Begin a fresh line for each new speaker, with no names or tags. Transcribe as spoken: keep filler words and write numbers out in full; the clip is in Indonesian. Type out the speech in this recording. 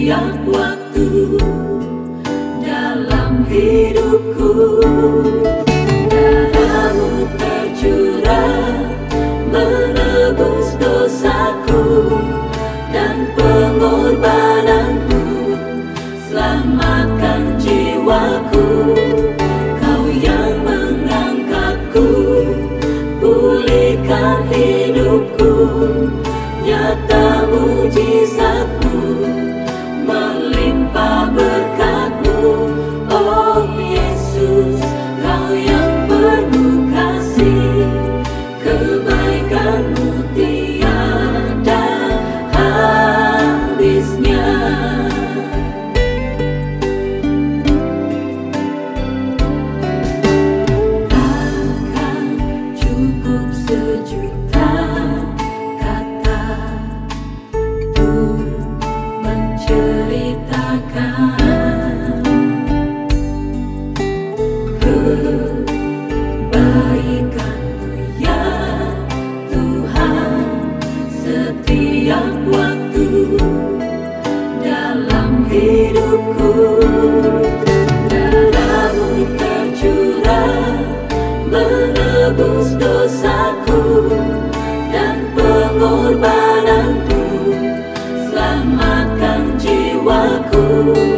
setiap waktu dalam hidupku. Darahmu tercurah menebus dosaku, dan pengorbananmu selamatkan jiwaku. Kau yang mengangkatku, pulihkan hidupku. Nyata mujizatmu, melimpah berkatmu. Oh Yesus, Kau yang penuh kasih, kebaikanmu tiada habisnya. Takkan cukup sejuta kata untuk menceritakan kebaikanmu ya Tuhan setiap waktu dalam hidupku. Darahmu tercurah menebus dosaku, dan pengorbananmu selamatkan jiwaku.